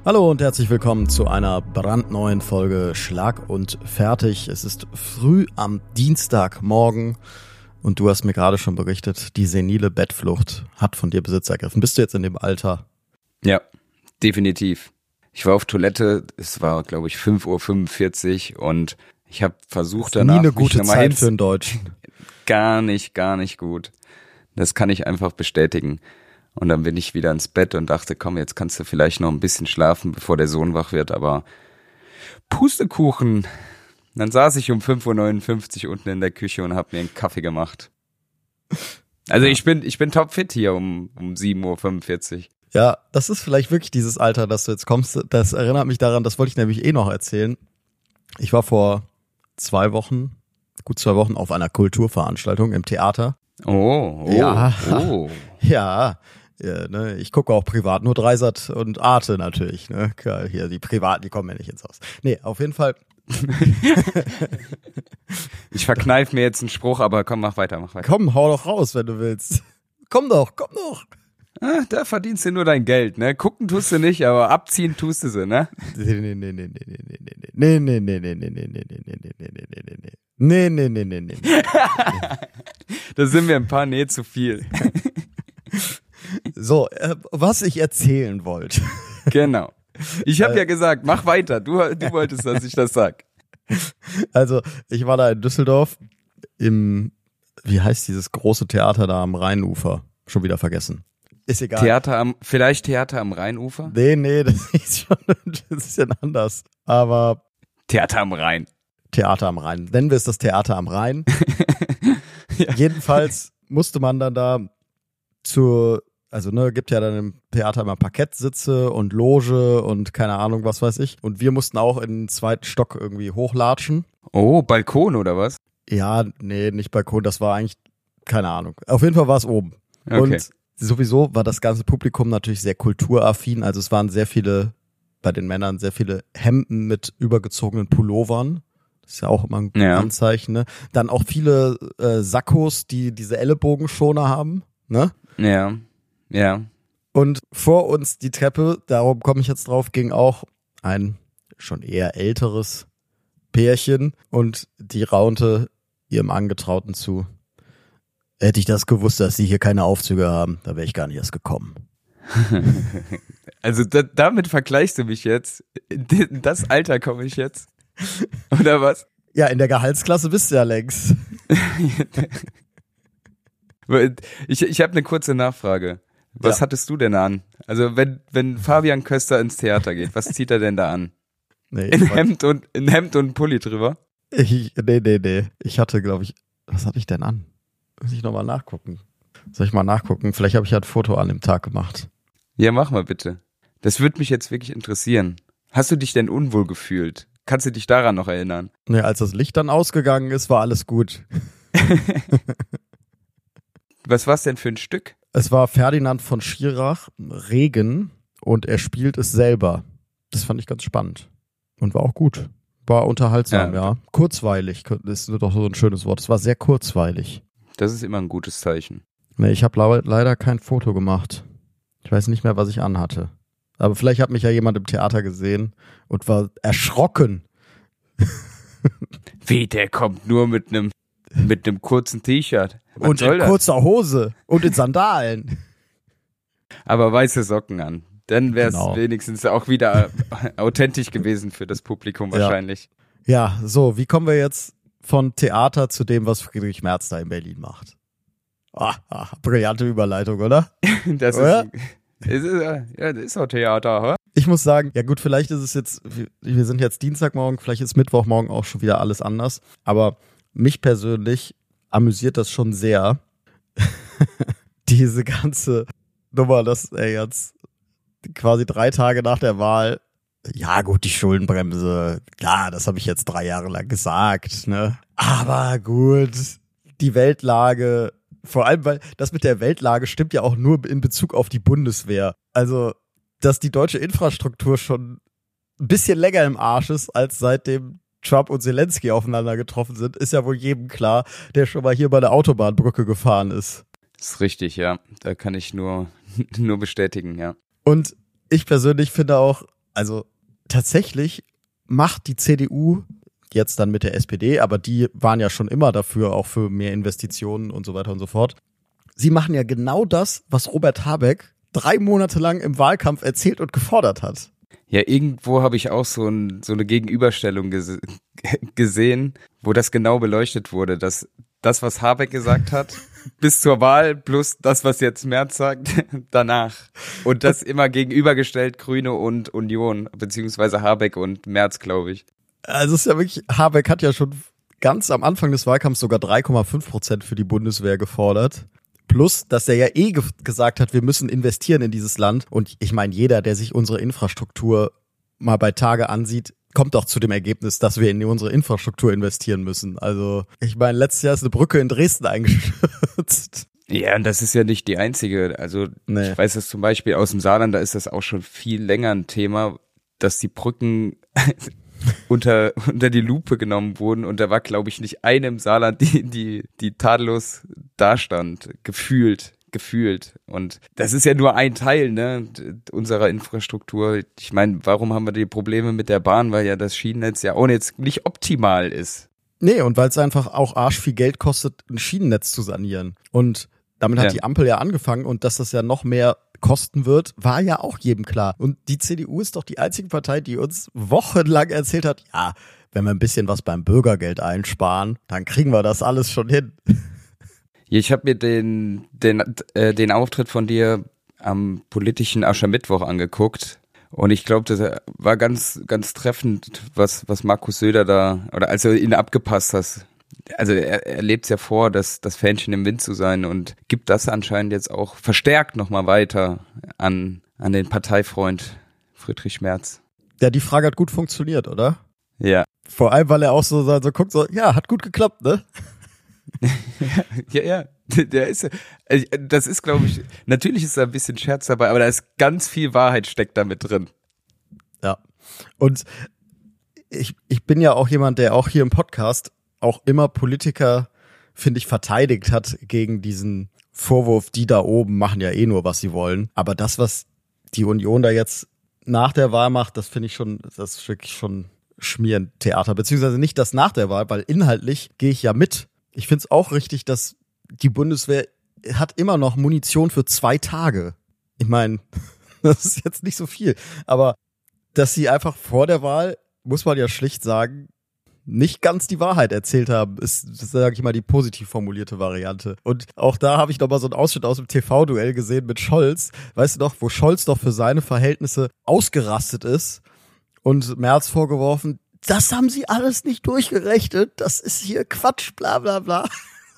Hallo und herzlich willkommen zu einer brandneuen Folge Schlag und Fertig. Es ist früh am Dienstagmorgen und du hast mir gerade schon berichtet, die senile Bettflucht hat von dir Besitz ergriffen. Bist du jetzt in dem Alter? Ja, definitiv. Ich war auf Toilette, es war glaube ich 5:45 Uhr und ich habe versucht danach... Nie eine gute Zeit für einen Deutschen. Gar nicht gut. Das kann ich einfach bestätigen. Und dann bin ich wieder ins Bett und dachte, komm, jetzt kannst du vielleicht noch ein bisschen schlafen, bevor der Sohn wach wird, aber Pustekuchen. Dann saß ich um 5:59 Uhr unten in der Küche und habe mir einen Kaffee gemacht. Also ich bin topfit hier um 7:45 Uhr. Ja, das ist vielleicht wirklich dieses Alter, dass du jetzt kommst. Das erinnert mich daran, das wollte ich nämlich noch erzählen. Ich war vor gut 2 Wochen auf einer Kulturveranstaltung im Theater. Ja. Ja, ne, ich gucke auch privat nur Dreisat und Arte natürlich. Ne? Hier die Privaten, die kommen ja nicht ins Haus. Nee, auf jeden Fall. Ich verkneif mir jetzt einen Spruch, aber komm, mach weiter. Komm, hau doch raus, wenn du willst. Komm doch. Ah, da verdienst du nur dein Geld, ne? Gucken tust du nicht, aber abziehen tust du sie, ne? Nee. Da sind wir ein paar zu viel. So, was ich erzählen wollte. Genau. Ich habe ja gesagt, mach weiter. Du wolltest, dass ich das sag. Also, ich war da in Düsseldorf wie heißt dieses große Theater da am Rheinufer? Schon wieder vergessen. Ist egal. Theater am Rheinufer? Nee, das ist schon ein bisschen anders. Aber Theater am Rhein. Nennen wir es das Theater am Rhein. Ja. Jedenfalls musste man dann da gibt ja dann im Theater immer Parkettsitze und Loge und keine Ahnung, was weiß ich. Und wir mussten auch in den 2. Stock irgendwie hochlatschen. Oh, Balkon oder was? Ja, nee, nicht Balkon, das war eigentlich, keine Ahnung. Auf jeden Fall war es oben. Okay. Und sowieso war das ganze Publikum natürlich sehr kulturaffin. Also es waren bei den Männern sehr viele Hemden mit übergezogenen Pullovern. Das ist ja auch immer ein Anzeichen, ne? Dann auch viele Sakkos, die diese Ellenbogenschoner haben, ne? Ja. Und vor uns die Treppe, darum komme ich jetzt drauf, ging auch ein schon eher älteres Pärchen und die raunte ihrem Angetrauten zu. Hätte ich das gewusst, dass sie hier keine Aufzüge haben, da wäre ich gar nicht erst gekommen. Also damit vergleichst du mich jetzt? In das Alter komme ich jetzt? Oder was? Ja, in der Gehaltsklasse bist du ja längst. Ich habe eine kurze Nachfrage. Was hattest du denn an? Also wenn Fabian Köster ins Theater geht, was zieht er denn da an? Nee, ein Hemd und ein Pulli drüber? Nee. Ich hatte, glaube ich, was hatte ich denn an? Muss ich nochmal nachgucken. Soll ich mal nachgucken? Vielleicht habe ich ja ein Foto an dem Tag gemacht. Ja, mach mal bitte. Das würde mich jetzt wirklich interessieren. Hast du dich denn unwohl gefühlt? Kannst du dich daran noch erinnern? Nee, als das Licht dann ausgegangen ist, war alles gut. Was war's denn für ein Stück? Es war Ferdinand von Schirach, Regen, und er spielt es selber. Das fand ich ganz spannend. Und war auch gut. War unterhaltsam, ja. Kurzweilig ist doch so ein schönes Wort. Es war sehr kurzweilig. Das ist immer ein gutes Zeichen. Nee, ich habe leider kein Foto gemacht. Ich weiß nicht mehr, was ich anhatte. Aber vielleicht hat mich ja jemand im Theater gesehen und war erschrocken. Wie, der kommt nur mit einem kurzen T-Shirt. Und in kurzer Hose und in Sandalen. Aber weiße Socken an. Dann wäre es wenigstens auch wieder authentisch gewesen für das Publikum wahrscheinlich. Ja, so, wie kommen wir jetzt von Theater zu dem, was Friedrich Merz da in Berlin macht? Brillante Überleitung, oder? Das ist auch Theater, oder? Ich muss sagen, ja gut, vielleicht ist es jetzt, wir sind jetzt Dienstagmorgen, vielleicht ist Mittwochmorgen auch schon wieder alles anders. Aber mich persönlich amüsiert das schon sehr, diese ganze Nummer, dass er jetzt quasi 3 Tage nach der Wahl, ja gut, die Schuldenbremse, klar, das habe ich jetzt 3 Jahre lang gesagt, ne? Aber gut, die Weltlage, vor allem, weil das mit der Weltlage stimmt ja auch nur in Bezug auf die Bundeswehr. Also, dass die deutsche Infrastruktur schon ein bisschen länger im Arsch ist, als seitdem Trump und Zelensky aufeinander getroffen sind, ist ja wohl jedem klar, der schon mal hier bei der Autobahnbrücke gefahren ist. Das ist richtig, ja. Da kann ich nur bestätigen, ja. Und ich persönlich finde auch, Also tatsächlich macht die CDU jetzt dann mit der SPD, aber die waren ja schon immer dafür, auch für mehr Investitionen und so weiter und so fort. Sie machen ja genau das, was Robert Habeck 3 Monate lang im Wahlkampf erzählt und gefordert hat. Ja, irgendwo habe ich auch so eine Gegenüberstellung gesehen, wo das genau beleuchtet wurde, dass das, was Habeck gesagt hat, bis zur Wahl plus das, was jetzt Merz sagt, danach. Und das immer gegenübergestellt, Grüne und Union, beziehungsweise Habeck und Merz, glaube ich. Also es ist ja wirklich, Habeck hat ja schon ganz am Anfang des Wahlkampfs sogar 3,5% für die Bundeswehr gefordert. Plus, dass er ja gesagt hat, wir müssen investieren in dieses Land. Und ich meine, jeder, der sich unsere Infrastruktur mal bei Tage ansieht, kommt doch zu dem Ergebnis, dass wir in unsere Infrastruktur investieren müssen. Also, ich meine, letztes Jahr ist eine Brücke in Dresden eingestürzt. Ja, und das ist ja nicht die einzige. Also, nee. Ich weiß das zum Beispiel aus dem Saarland, da ist das auch schon viel länger ein Thema, dass die Brücken unter die Lupe genommen wurden und da war, glaube ich, nicht eine im Saarland, die tadellos dastand, gefühlt. Und das ist ja nur ein Teil, ne, unserer Infrastruktur. Ich meine, warum haben wir die Probleme mit der Bahn? Weil ja das Schienennetz ja auch jetzt nicht optimal ist. Nee, und weil es einfach auch arsch viel Geld kostet, ein Schienennetz zu sanieren. Und damit hat die Ampel ja angefangen und dass das ja noch mehr kosten wird, war ja auch jedem klar. Und die CDU ist doch die einzige Partei, die uns wochenlang erzählt hat, ja, wenn wir ein bisschen was beim Bürgergeld einsparen, dann kriegen wir das alles schon hin. Ich habe mir den Auftritt von dir am politischen Aschermittwoch angeguckt und ich glaube, das war ganz, ganz treffend, was Markus Söder da, oder als du ihn abgepasst hast. Also er lebt es ja vor, das Fähnchen im Wind zu sein und gibt das anscheinend jetzt auch verstärkt nochmal weiter an den Parteifreund Friedrich Merz. Ja, die Frage hat gut funktioniert, oder? Ja. Vor allem, weil er auch so guckt, so, ja, hat gut geklappt, ne? Ja, das ist, glaube ich, natürlich ist da ein bisschen Scherz dabei, aber da ist ganz viel Wahrheit steckt da mit drin. Ja, und ich bin ja auch jemand, der auch hier im Podcast auch immer Politiker, finde ich, verteidigt hat gegen diesen Vorwurf, die da oben machen ja eh nur, was sie wollen. Aber das, was die Union da jetzt nach der Wahl macht, das finde ich schon, das ist wirklich schon Schmierentheater. Beziehungsweise nicht das nach der Wahl, weil inhaltlich gehe ich ja mit. Ich finde es auch richtig, dass die Bundeswehr hat immer noch Munition für 2 Tage. Ich meine, das ist jetzt nicht so viel. Aber dass sie einfach vor der Wahl, muss man ja schlicht sagen, nicht ganz die Wahrheit erzählt haben, ist, sage ich mal, die positiv formulierte Variante. Und auch da habe ich noch mal so einen Ausschnitt aus dem TV-Duell gesehen mit Scholz. Weißt du noch, wo Scholz doch für seine Verhältnisse ausgerastet ist und Merz vorgeworfen, das haben sie alles nicht durchgerechnet, das ist hier Quatsch, bla bla bla.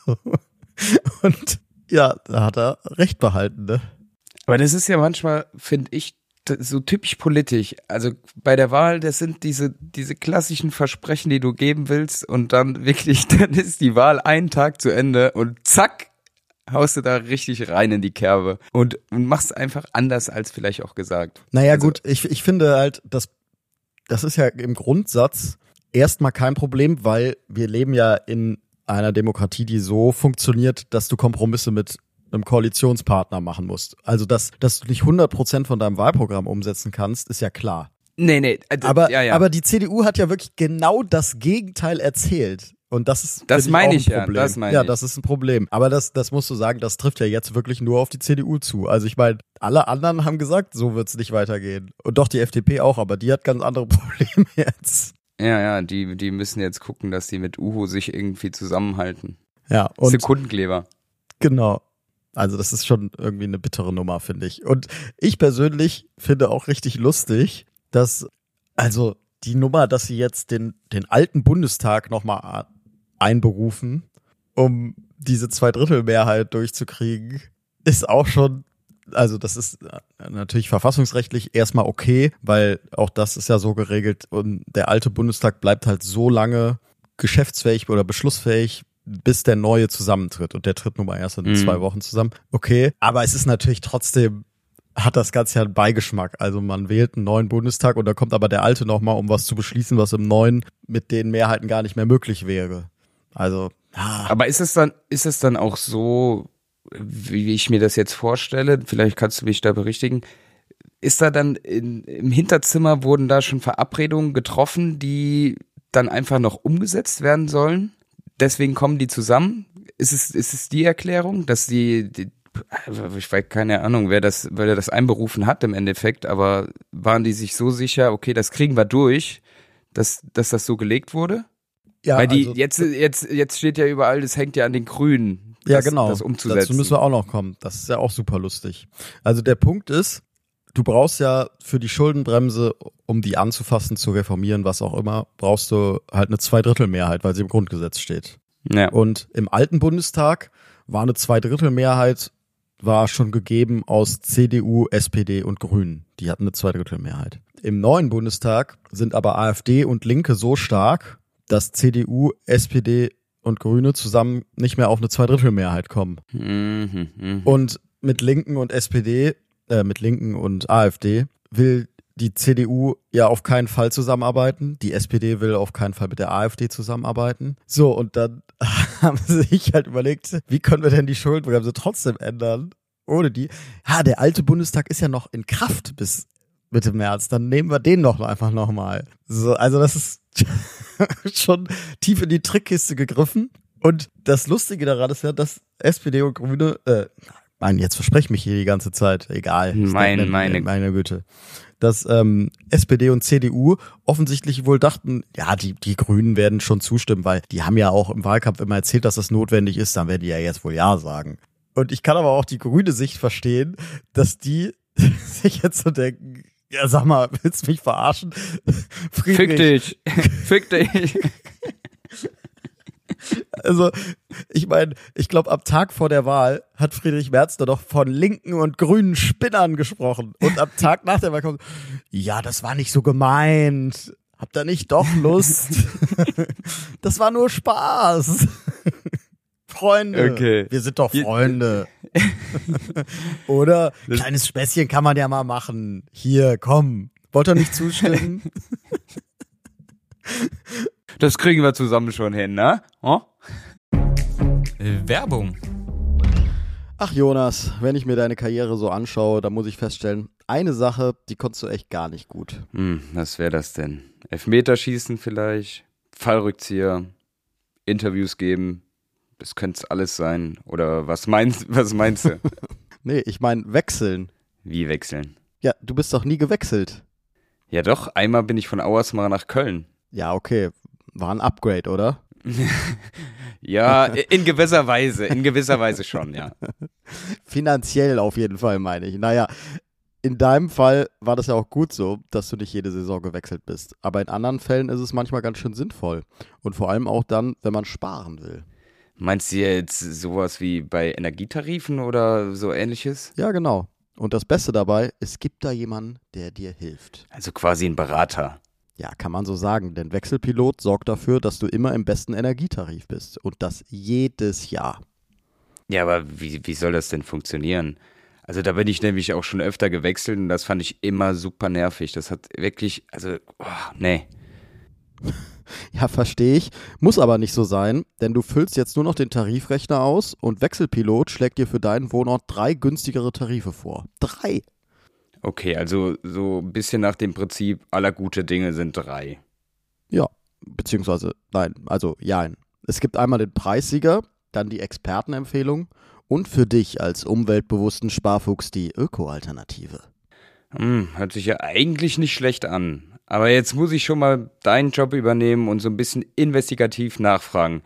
Und ja, da hat er recht behalten, ne? Aber das ist ja manchmal, finde ich, so typisch politisch. Also bei der Wahl, das sind diese klassischen Versprechen, die du geben willst und dann wirklich, dann ist die Wahl einen Tag zu Ende und zack, haust du da richtig rein in die Kerbe und machst einfach anders als vielleicht auch gesagt. Naja, also, gut, ich finde halt, das ist ja im Grundsatz erstmal kein Problem, weil wir leben ja in einer Demokratie, die so funktioniert, dass du Kompromisse mit einem Koalitionspartner machen musst. Also, dass du nicht 100% von deinem Wahlprogramm umsetzen kannst, ist ja klar. Nee. Aber die CDU hat ja wirklich genau das Gegenteil erzählt. Und das ist das meine ich ja, das meine ich. Ja, das ist ein Problem. Aber das musst du sagen, das trifft ja jetzt wirklich nur auf die CDU zu. Also ich meine, alle anderen haben gesagt, so wird's nicht weitergehen. Und doch die FDP auch, aber die hat ganz andere Probleme jetzt. Ja, die müssen jetzt gucken, dass die mit Uhu sich irgendwie zusammenhalten. Ja, und Sekundenkleber. Genau. Also das ist schon irgendwie eine bittere Nummer, finde ich. Und ich persönlich finde auch richtig lustig, dass, also die Nummer, dass sie jetzt den alten Bundestag nochmal einberufen, um diese 2/3 durchzukriegen, ist auch schon, also das ist natürlich verfassungsrechtlich erstmal okay, weil auch das ist ja so geregelt und der alte Bundestag bleibt halt so lange geschäftsfähig oder beschlussfähig, bis der neue zusammentritt. Und der tritt nun mal erst in 2 Wochen zusammen. Okay, aber es ist natürlich trotzdem, hat das Ganze ja einen Beigeschmack. Also man wählt einen neuen Bundestag und da kommt aber der alte nochmal, um was zu beschließen, was im neuen mit den Mehrheiten gar nicht mehr möglich wäre. Also, ja. Aber ist es dann auch so, wie ich mir das jetzt vorstelle, vielleicht kannst du mich da berichtigen, ist da dann im Hinterzimmer wurden da schon Verabredungen getroffen, die dann einfach noch umgesetzt werden sollen? Deswegen kommen die zusammen? Ist es die Erklärung, dass die ich weiß keine Ahnung, wer das einberufen hat im Endeffekt, aber waren die sich so sicher, okay, das kriegen wir durch, dass das so gelegt wurde? Ja, weil die also, jetzt steht ja überall, das hängt ja an den Grünen, ja, genau, das umzusetzen. Dazu müssen wir auch noch kommen. Das ist ja auch super lustig. Also der Punkt ist, du brauchst ja für die Schuldenbremse, um die anzufassen, zu reformieren, was auch immer, brauchst du halt eine 2/3-Mehrheit, weil sie im Grundgesetz steht. Ja. Und im alten Bundestag war eine 2/3-Mehrheit, war schon gegeben aus CDU, SPD und Grünen. Die hatten eine 2/3-Mehrheit. Im neuen Bundestag sind aber AfD und Linke so stark, dass CDU, SPD und Grüne zusammen nicht mehr auf eine 2/3-Mehrheit kommen. Und mit Linken und SPD, mit Linken und AfD will die CDU ja auf keinen Fall zusammenarbeiten. Die SPD will auf keinen Fall mit der AfD zusammenarbeiten. So, und dann haben sie sich halt überlegt, wie können wir denn die Schuldenbremse trotzdem ändern, ohne die? Der alte Bundestag ist ja noch in Kraft bis Mitte März. Dann nehmen wir den doch einfach nochmal. So, also das ist schon tief in die Trickkiste gegriffen. Und das Lustige daran ist ja, dass SPD und Grüne, jetzt verspreche ich mich hier die ganze Zeit, egal. Meine Güte. Dass SPD und CDU offensichtlich wohl dachten, ja, die Grünen werden schon zustimmen, weil die haben ja auch im Wahlkampf immer erzählt, dass das notwendig ist, dann werden die ja jetzt wohl Ja sagen. Und ich kann aber auch die grüne Sicht verstehen, dass die sich jetzt so denken, ja, sag mal, willst du mich verarschen? Friedrich. Fick dich. Also, ich meine, ich glaube, am Tag vor der Wahl hat Friedrich Merz da doch von linken und grünen Spinnern gesprochen. Und am Tag nach der Wahl kommt, ja, das war nicht so gemeint. Habt ihr nicht doch Lust? Das war nur Spaß. Freunde. Okay. Wir sind doch Freunde. Oder? Kleines Späßchen kann man ja mal machen. Hier, komm. Wollt ihr nicht zustimmen? Das kriegen wir zusammen schon hin, ne? Oh? Werbung. Ach Jonas, wenn ich mir deine Karriere so anschaue, dann muss ich feststellen, eine Sache, die konntest du echt gar nicht gut. Was wäre das denn? Elfmeterschießen vielleicht, Fallrückzieher, Interviews geben, das könnte es alles sein. Oder was meinst du? Nee, ich meine wechseln. Wie wechseln? Ja, du bist doch nie gewechselt. Ja doch, einmal bin ich von Auersmacher nach Köln. Ja, okay. War ein Upgrade, oder? Ja, in gewisser Weise schon, ja. Finanziell auf jeden Fall, meine ich. Naja, in deinem Fall war das ja auch gut so, dass du nicht jede Saison gewechselt bist. Aber in anderen Fällen ist es manchmal ganz schön sinnvoll. Und vor allem auch dann, wenn man sparen will. Meinst du jetzt sowas wie bei Energietarifen oder so ähnliches? Ja, genau. Und das Beste dabei, es gibt da jemanden, der dir hilft. Also quasi ein Berater. Ja, kann man so sagen, denn Wechselpilot sorgt dafür, dass du immer im besten Energietarif bist und das jedes Jahr. Ja, aber wie soll das denn funktionieren? Also da bin ich nämlich auch schon öfter gewechselt und das fand ich immer super nervig. Das hat wirklich, nee. Ja, verstehe ich. Muss aber nicht so sein, denn du füllst jetzt nur noch den Tarifrechner aus und Wechselpilot schlägt dir für deinen Wohnort 3 günstigere Tarife vor. 3! Okay, also so ein bisschen nach dem Prinzip, aller gute Dinge sind 3. Ja, beziehungsweise, nein, also ja. Es gibt einmal den Preissieger, dann die Expertenempfehlung und für dich als umweltbewussten Sparfuchs die Öko-Alternative. Hört sich ja eigentlich nicht schlecht an. Aber jetzt muss ich schon mal deinen Job übernehmen und so ein bisschen investigativ nachfragen.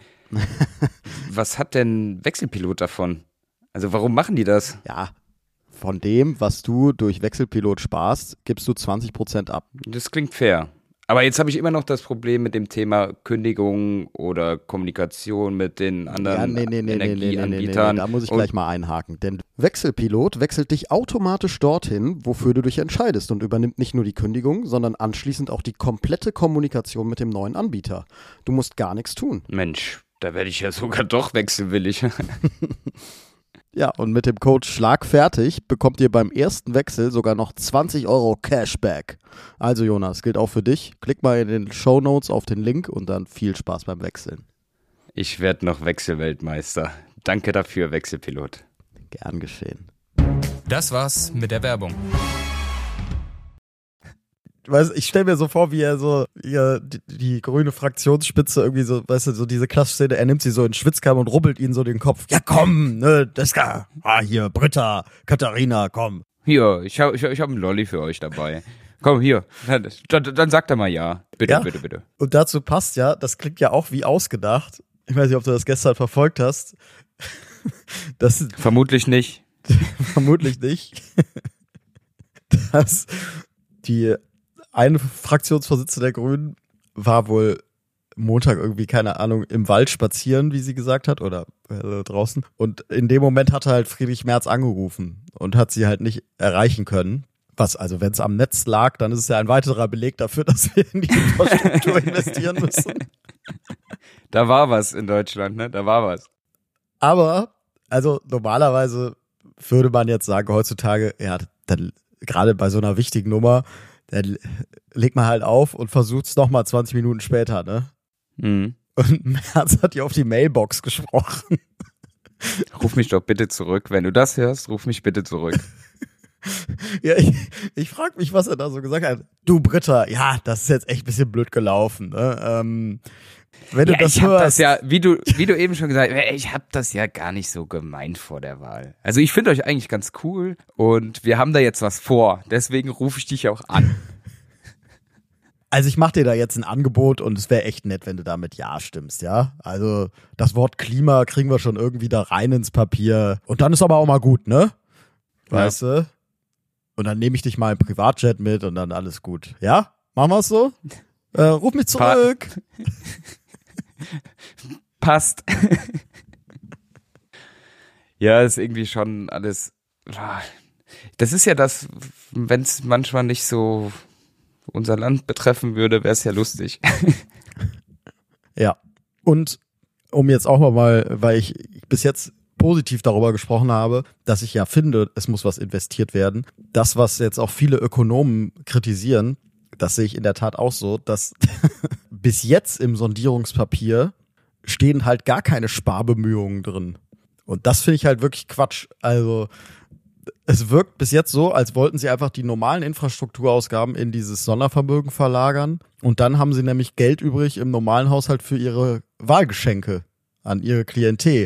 Was hat denn Wechselpilot davon? Also warum machen die das? Ja, von dem, was du durch Wechselpilot sparst, gibst du 20% ab. Das klingt fair. Aber jetzt habe ich immer noch das Problem mit dem Thema Kündigung oder Kommunikation mit den anderen Energieanbietern. Nee, da muss ich gleich mal einhaken. Denn Wechselpilot wechselt dich automatisch dorthin, wofür du dich entscheidest und übernimmt nicht nur die Kündigung, sondern anschließend auch die komplette Kommunikation mit dem neuen Anbieter. Du musst gar nichts tun. Mensch, da werde ich ja sogar doch wechselwillig. Ja, und mit dem Code SCHLAGFERTIG bekommt ihr beim ersten Wechsel sogar noch 20 € Cashback. Also Jonas, gilt auch für dich. Klick mal in den Shownotes auf den Link und dann viel Spaß beim Wechseln. Ich werde noch Wechselweltmeister. Danke dafür, Wechselpilot. Gern geschehen. Das war's mit der Werbung. ich stelle mir so vor, wie er so die grüne Fraktionsspitze irgendwie so, weißt du, so diese Klassenszene, er nimmt sie so in den Schwitzkamm und rubbelt ihnen so den Kopf. Ja komm, ne, hier, Britta, Katharina, komm. Hier, ich hab einen Lolli für euch dabei. Komm, hier, dann sagt er mal ja. Bitte, ja? bitte. Und dazu passt ja, das klingt ja auch wie ausgedacht. Ich weiß nicht, ob du das gestern verfolgt hast. Vermutlich nicht. Vermutlich nicht. Dass die eine Fraktionsvorsitzende der Grünen war wohl Montag irgendwie, keine Ahnung, im Wald spazieren, wie sie gesagt hat, oder draußen. Und in dem Moment hatte halt Friedrich Merz angerufen und hat sie halt nicht erreichen können. Was, also wenn es am Netz lag, dann ist es ja ein weiterer Beleg dafür, dass wir in die Infrastruktur investieren müssen. Da war was in Deutschland, ne? Da war was. Aber, also normalerweise würde man jetzt sagen, heutzutage, ja, dann gerade bei so einer wichtigen Nummer, dann legt man halt auf und versucht es nochmal 20 Minuten später, ne? Mhm. Und Merz hat ja auf die Mailbox gesprochen. Ruf mich doch bitte zurück. Wenn du das hörst, ruf mich bitte zurück. Ja, ich frage mich, was er da so gesagt hat. Du Britta, ja, das ist jetzt echt ein bisschen blöd gelaufen. Ne? Wenn du das hörst. Das ja, wie du eben schon gesagt hast, ich habe das ja gar nicht so gemeint vor der Wahl. Also ich finde euch eigentlich ganz cool und wir haben da jetzt was vor. Deswegen rufe ich dich auch an. Also ich mache dir da jetzt ein Angebot und es wäre echt nett, wenn du da mit Ja stimmst, ja? Also das Wort Klima kriegen wir schon irgendwie da rein ins Papier. Und dann ist aber auch mal gut, ne? Weißt du? Und dann nehme ich dich mal im Privatjet mit und dann alles gut. Ja? Machen wir es so? Ruf mich zurück. Passt. Ja, ist irgendwie schon alles. Das ist ja das, wenn es manchmal nicht so unser Land betreffen würde, wäre es ja lustig. Ja. Und um jetzt auch mal, weil ich bis jetzt positiv darüber gesprochen habe, dass ich ja finde, es muss was investiert werden. Das, was jetzt auch viele Ökonomen kritisieren, das sehe ich in der Tat auch so, dass bis jetzt im Sondierungspapier stehen halt gar keine Sparbemühungen drin. Und das finde ich halt wirklich Quatsch. Also es wirkt bis jetzt so, als wollten sie einfach die normalen Infrastrukturausgaben in dieses Sondervermögen verlagern. Und dann haben sie nämlich Geld übrig im normalen Haushalt für ihre Wahlgeschenke an ihre Klientel.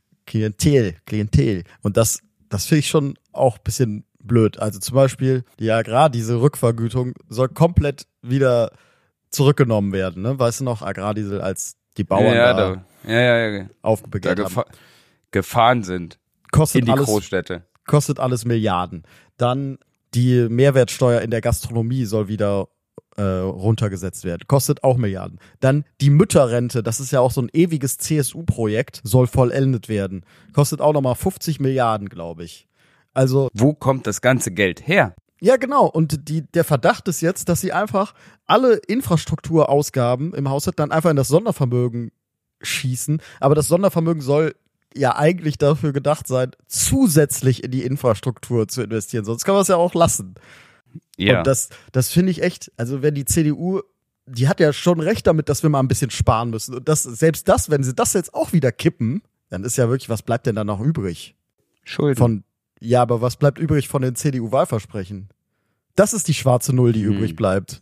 Und das finde ich schon auch ein bisschen blöd. Also zum Beispiel die Agrardiesel Rückvergütung soll komplett wieder zurückgenommen werden. Ne? Weißt du noch, Agrardiesel, als die Bauern aufgebegehrt haben. Gefahren sind Kostet in die alles, Großstädte. Kostet alles Milliarden. Dann die Mehrwertsteuer in der Gastronomie soll wieder runtergesetzt werden. Kostet auch Milliarden. Dann die Mütterrente, das ist ja auch so ein ewiges CSU-Projekt, soll vollendet werden. Kostet auch nochmal 50 Milliarden, glaube ich. Also wo kommt das ganze Geld her? Ja, genau. Und der Verdacht ist jetzt, dass sie einfach alle Infrastrukturausgaben im Haushalt dann einfach in das Sondervermögen schießen. Aber das Sondervermögen soll ja eigentlich dafür gedacht sein, zusätzlich in die Infrastruktur zu investieren. Sonst kann man es ja auch lassen. Ja. Und das finde ich echt, also wenn die CDU, die hat ja schon recht damit, dass wir mal ein bisschen sparen müssen. Und selbst das, wenn sie das jetzt auch wieder kippen, dann ist ja wirklich, was bleibt denn da noch übrig? Schulden. Ja, aber was bleibt übrig von den CDU-Wahlversprechen? Das ist die schwarze Null, die übrig bleibt.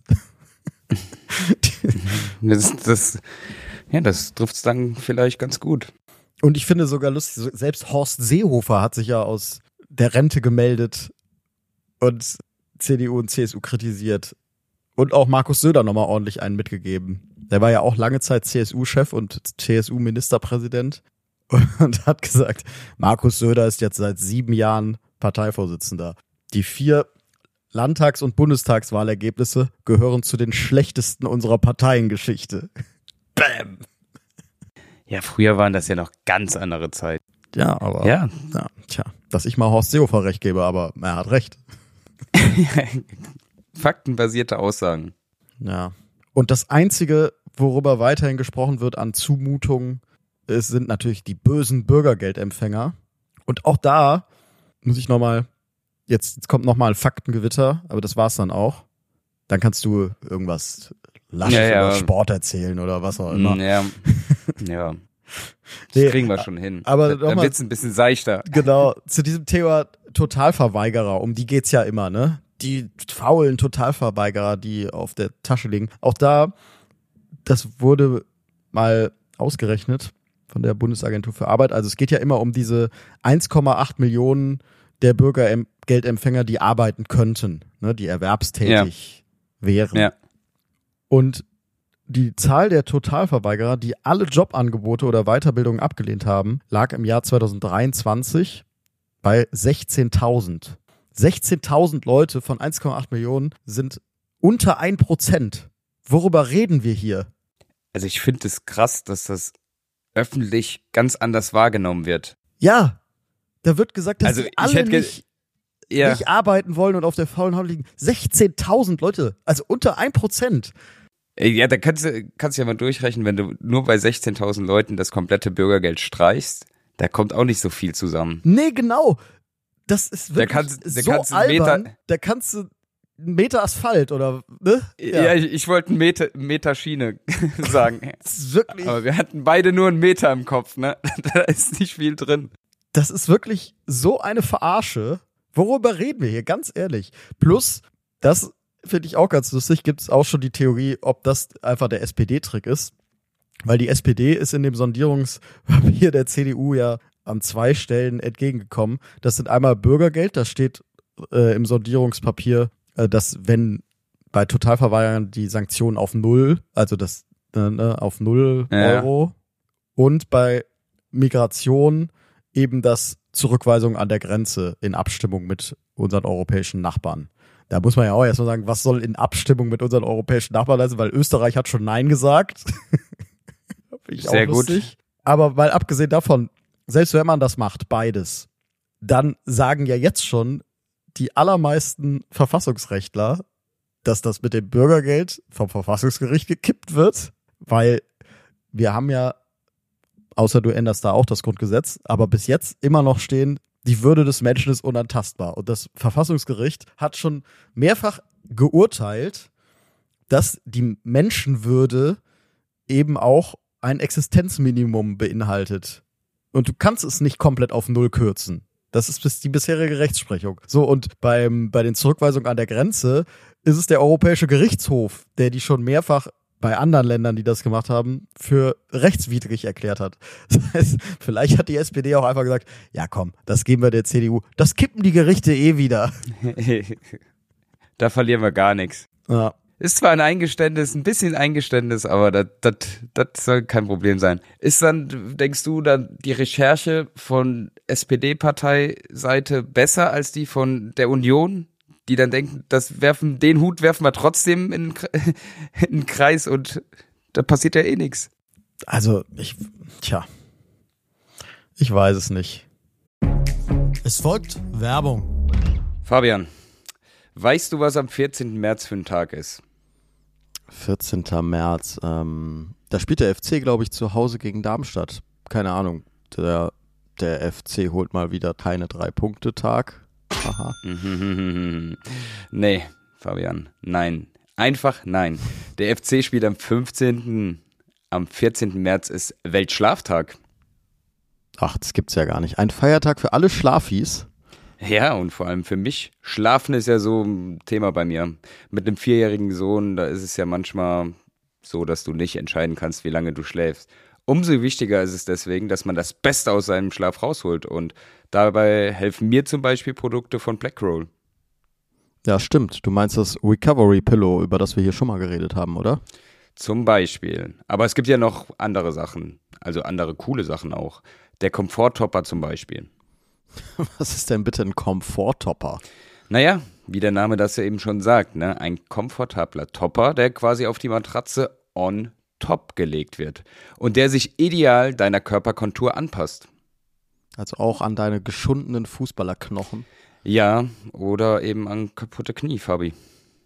Das trifft's dann vielleicht ganz gut. Und ich finde sogar lustig, selbst Horst Seehofer hat sich ja aus der Rente gemeldet und CDU und CSU kritisiert. Und auch Markus Söder nochmal ordentlich einen mitgegeben. Der war ja auch lange Zeit CSU-Chef und CSU-Ministerpräsident und hat gesagt, Markus Söder ist jetzt seit 7 Jahren Parteivorsitzender. Die 4 Landtags- und Bundestagswahlergebnisse gehören zu den schlechtesten unserer Parteiengeschichte. Bäm! Ja, früher waren das ja noch ganz andere Zeiten. Ja, aber dass ich mal Horst Seehofer recht gebe, aber er hat recht. Faktenbasierte Aussagen. Ja. Und das Einzige, worüber weiterhin gesprochen wird an Zumutungen, sind natürlich die bösen Bürgergeldempfänger. Und auch da muss ich nochmal, jetzt kommt nochmal ein Faktengewitter, aber das war's dann auch. Dann kannst du irgendwas Lasches über Sport erzählen oder was auch immer. Ja. Das kriegen wir schon hin. Aber dann wird's ein bisschen seichter. Genau, zu diesem Thema Totalverweigerer, um die geht's ja immer, ne? die faulen Totalverweigerer, die auf der Tasche liegen. Auch da, das wurde mal ausgerechnet von der Bundesagentur für Arbeit. Also es geht ja immer um diese 1,8 Millionen der Bürgergeldempfänger, die arbeiten könnten, ne, die erwerbstätig wären. Ja. Und die Zahl der Totalverweigerer, die alle Jobangebote oder Weiterbildungen abgelehnt haben, lag im Jahr 2023 bei 16.000. 16.000 Leute von 1,8 Millionen sind unter 1%. Worüber reden wir hier? Also ich finde es krass, dass das öffentlich ganz anders wahrgenommen wird. Ja, da wird gesagt, dass die alle nicht arbeiten wollen und auf der faulen Haut liegen. 16.000 Leute, also unter 1%. Ja, da kannst du ja mal durchrechnen, wenn du nur bei 16.000 Leuten das komplette Bürgergeld streichst, da kommt auch nicht so viel zusammen. Nee, genau. Das ist wirklich so albern. Da kannst du einen Meter Asphalt oder, ne? Ja, ich wollte einen Meter Schiene sagen. Das ist wirklich. Aber wir hatten beide nur einen Meter im Kopf, ne? Da ist nicht viel drin. Das ist wirklich so eine Verarsche. Worüber reden wir hier? Ganz ehrlich. Plus, das finde ich auch ganz lustig, gibt es auch schon die Theorie, ob das einfach der SPD-Trick ist. Weil die SPD ist in dem Sondierungspapier der CDU ja an 2 Stellen entgegengekommen. Das sind einmal Bürgergeld, da steht im Sondierungspapier, dass wenn bei Totalverweigerern die Sanktionen auf 0, also das auf 0 Euro, und bei Migration eben das Zurückweisung an der Grenze in Abstimmung mit unseren europäischen Nachbarn. Da muss man ja auch erstmal sagen, was soll in Abstimmung mit unseren europäischen Nachbarn leisten, weil Österreich hat schon Nein gesagt. Sehr gut. Aber mal abgesehen davon, selbst wenn man das macht, beides, dann sagen ja jetzt schon die allermeisten Verfassungsrechtler, dass das mit dem Bürgergeld vom Verfassungsgericht gekippt wird, weil wir haben ja, außer du änderst da auch das Grundgesetz, aber bis jetzt immer noch stehen, die Würde des Menschen ist unantastbar. Und das Verfassungsgericht hat schon mehrfach geurteilt, dass die Menschenwürde eben auch ein Existenzminimum beinhaltet. Und du kannst es nicht komplett auf 0 kürzen. Das ist die bisherige Rechtsprechung. So, und bei den Zurückweisungen an der Grenze ist es der Europäische Gerichtshof, der die schon mehrfach bei anderen Ländern, die das gemacht haben, für rechtswidrig erklärt hat. Das heißt, vielleicht hat die SPD auch einfach gesagt, ja komm, das geben wir der CDU. Das kippen die Gerichte wieder. Da verlieren wir gar nichts. Ja. Ist zwar ein bisschen Eingeständnis, aber das soll kein Problem sein. Ist dann, denkst du, dann die Recherche von SPD-Parteiseite besser als die von der Union? Die dann denken, den Hut werfen wir trotzdem in den Kreis und da passiert ja eh nichts. Also, ich weiß es nicht. Es folgt Werbung. Fabian, weißt du, was am 14. März für ein Tag ist? 14. März, da spielt der FC, glaube ich, zu Hause gegen Darmstadt. Keine Ahnung, der FC holt mal wieder keine 3-Punkte-Tag. Aha. Nee, Fabian, nein. Einfach nein. Der FC spielt am 14. März ist Weltschlaftag. Ach, das gibt's ja gar nicht. Ein Feiertag für alle Schlafis. Ja, und vor allem für mich. Schlafen ist ja so ein Thema bei mir. Mit einem 4-jährigen Sohn, da ist es ja manchmal so, dass du nicht entscheiden kannst, wie lange du schläfst. Umso wichtiger ist es deswegen, dass man das Beste aus seinem Schlaf rausholt. Und dabei helfen mir zum Beispiel Produkte von Blackroll. Ja, stimmt. Du meinst das Recovery Pillow, über das wir hier schon mal geredet haben, oder? Zum Beispiel. Aber es gibt ja noch andere Sachen. Also andere coole Sachen auch. Der Komforttopper zum Beispiel. Was ist denn bitte ein Komforttopper? Naja, wie der Name das ja eben schon sagt, ne? Ein komfortabler Topper, der quasi auf die Matratze on top gelegt wird und der sich ideal deiner Körperkontur anpasst. Also auch an deine geschundenen Fußballerknochen? Ja, oder eben an kaputte Knie, Fabi.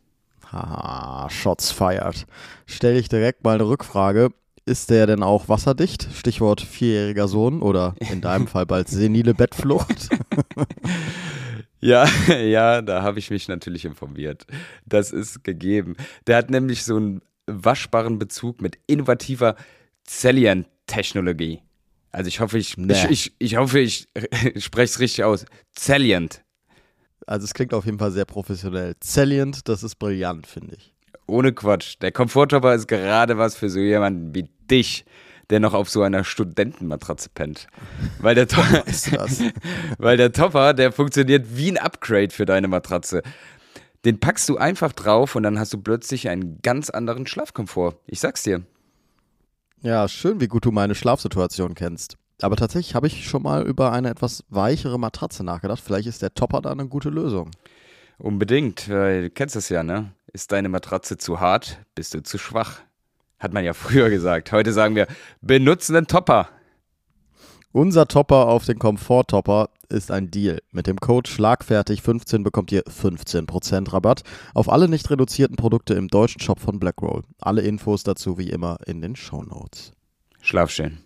Shots fired. Stelle ich direkt mal eine Rückfrage. Ist der denn auch wasserdicht? Stichwort 4-jähriger Sohn oder in deinem Fall bald senile Bettflucht? Ja, da habe ich mich natürlich informiert. Das ist gegeben. Der hat nämlich so einen waschbaren Bezug mit innovativer Zellient-Technologie. Also ich hoffe, ich spreche es richtig aus. Zellient. Also es klingt auf jeden Fall sehr professionell. Zellient, das ist brillant, finde ich. Ohne Quatsch. Der Komforttopper ist gerade was für so jemanden wie dich, der noch auf so einer Studentenmatratze pennt. Weil der Topper, der funktioniert wie ein Upgrade für deine Matratze. Den packst du einfach drauf und dann hast du plötzlich einen ganz anderen Schlafkomfort. Ich sag's dir. Ja, schön, wie gut du meine Schlafsituation kennst. Aber tatsächlich habe ich schon mal über eine etwas weichere Matratze nachgedacht. Vielleicht ist der Topper da eine gute Lösung. Unbedingt, weil du kennst das ja, ne? Ist deine Matratze zu hart, bist du zu schwach. Hat man ja früher gesagt. Heute sagen wir, benutze einen Topper. Unser Topper auf den Komfort-Topper ist ein Deal. Mit dem Code Schlagfertig15 bekommt ihr 15% Rabatt auf alle nicht reduzierten Produkte im deutschen Shop von Blackroll. Alle Infos dazu wie immer in den Shownotes. Schlaf schön.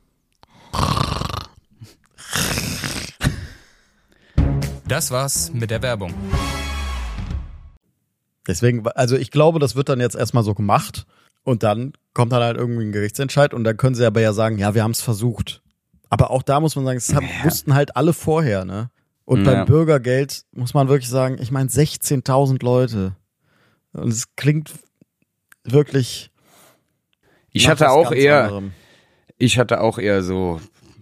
Das war's mit der Werbung. Deswegen, also ich glaube, das wird dann jetzt erstmal so gemacht und dann kommt dann halt irgendwie ein Gerichtsentscheid und dann können sie aber ja sagen, ja, wir haben es versucht. Aber auch da muss man sagen, wussten halt alle vorher, ne? Und beim Bürgergeld muss man wirklich sagen, ich meine 16.000 Leute. Und es klingt wirklich. Ich hatte auch eher so